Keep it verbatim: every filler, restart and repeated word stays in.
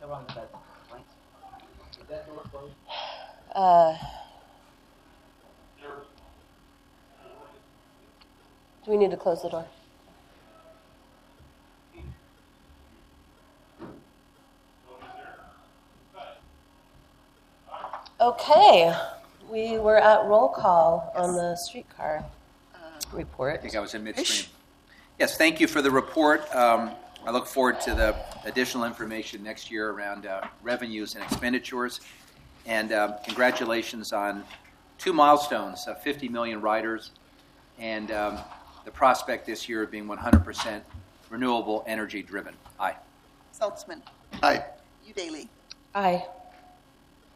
So we're on the bed, right? Is that door closed? Uh, do we need to close the door? Okay, we were at roll call on the streetcar report. I think I was in midstream. Yes, thank you for the report. Um, I look forward to the additional information next year around uh, revenues and expenditures. And um, congratulations on two milestones, uh, fifty million riders, and um, the prospect this year of being one hundred percent renewable energy driven. Aye. Saltzman. Aye. Udaly. Aye.